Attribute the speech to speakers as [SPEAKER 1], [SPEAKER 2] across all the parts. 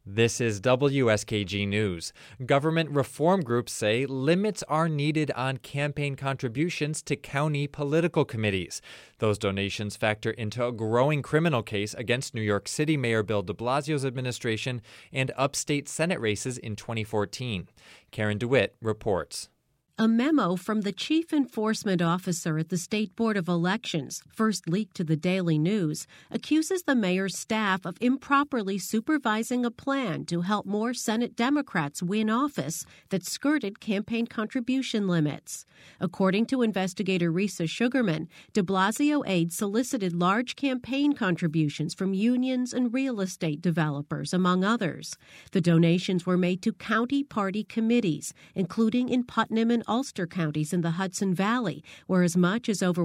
[SPEAKER 1] This is WSKG News. Government reform groups say limits are needed on campaign contributions to county political committees. Those donations factor into a growing criminal case against New York City Mayor Bill de Blasio's administration and upstate Senate races in 2014. Karen DeWitt reports.
[SPEAKER 2] A memo from the chief enforcement officer at the State Board of Elections, first leaked to the Daily News, accuses the mayor's staff of improperly supervising a plan to help more Senate Democrats win office that skirted campaign contribution limits. According to investigator Risa Sugarman, de Blasio aides solicited large campaign contributions from unions and real estate developers, among others. The donations were made to county party committees, including in Putnam and Ulster counties in the Hudson Valley, where as much as over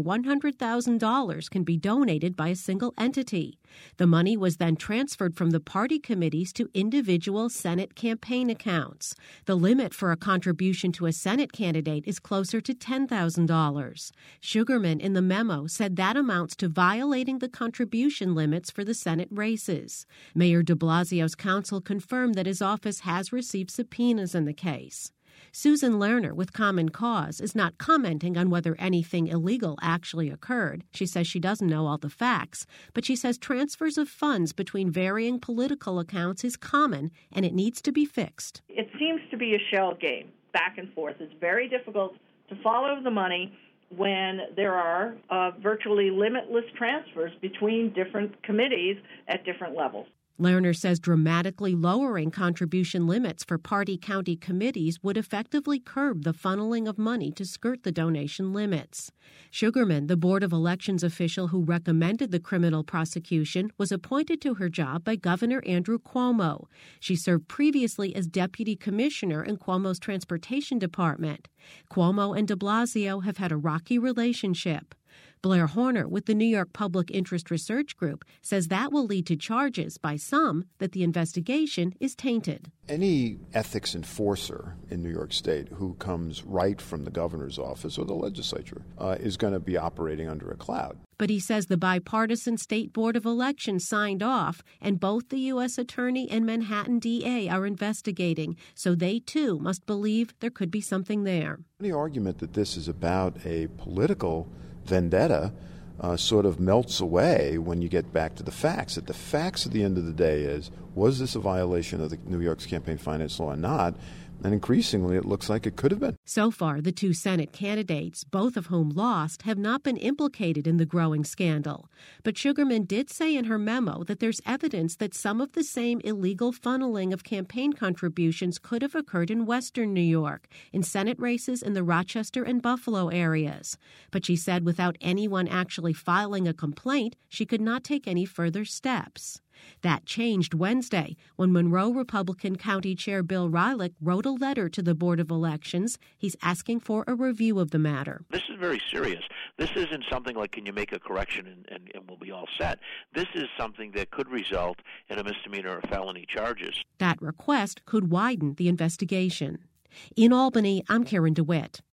[SPEAKER 2] $100,000 can be donated by a single entity. The money was then transferred from the party committees to individual Senate campaign accounts. The limit for a contribution to a Senate candidate is closer to $10,000. Sugarman in the memo said that amounts to violating the contribution limits for the Senate races. Mayor de Blasio's counsel confirmed that his office has received subpoenas in the case. Susan Lerner with Common Cause is not commenting on whether anything illegal actually occurred. She says she doesn't know all the facts, but she says transfers of funds between varying political accounts is common and it needs to be fixed.
[SPEAKER 3] It seems to be a shell game, back and forth. It's very difficult to follow the money when there are virtually limitless transfers between different committees at different levels.
[SPEAKER 2] Lerner says dramatically lowering contribution limits for party county committees would effectively curb the funneling of money to skirt the donation limits. Sugarman, the Board of Elections official who recommended the criminal prosecution, was appointed to her job by Governor Andrew Cuomo. She served previously as deputy commissioner in Cuomo's transportation department. Cuomo and de Blasio have had a rocky relationship. Blair Horner with the New York Public Interest Research Group says that will lead to charges by some that the investigation is tainted.
[SPEAKER 4] Any ethics enforcer in New York State who comes right from the governor's office or the legislature is going to be operating under a cloud.
[SPEAKER 2] But he says the bipartisan State Board of Elections signed off, and both the U.S. Attorney and Manhattan DA are investigating, so they, too, must believe there could be something there.
[SPEAKER 4] The argument that this is about a political vendetta sort of melts away when you get back to the facts. That the facts at the end of the day is, was this a violation of the New York's campaign finance law or not? And increasingly, it looks like it could have been.
[SPEAKER 2] So far, the two Senate candidates, both of whom lost, have not been implicated in the growing scandal. But Sugarman did say in her memo that there's evidence that some of the same illegal funneling of campaign contributions could have occurred in western New York, in Senate races in the Rochester and Buffalo areas. But she said without anyone actually filing a complaint, she could not take any further steps. That changed Wednesday when Monroe Republican County Chair Bill Reilich wrote a letter to the Board of Elections. He's asking for a review of the matter.
[SPEAKER 5] This is very serious. This isn't something like, can you make a correction and we'll be all set. This is something that could result in a misdemeanor or felony charges.
[SPEAKER 2] That request could widen the investigation. In Albany, I'm Karen DeWitt.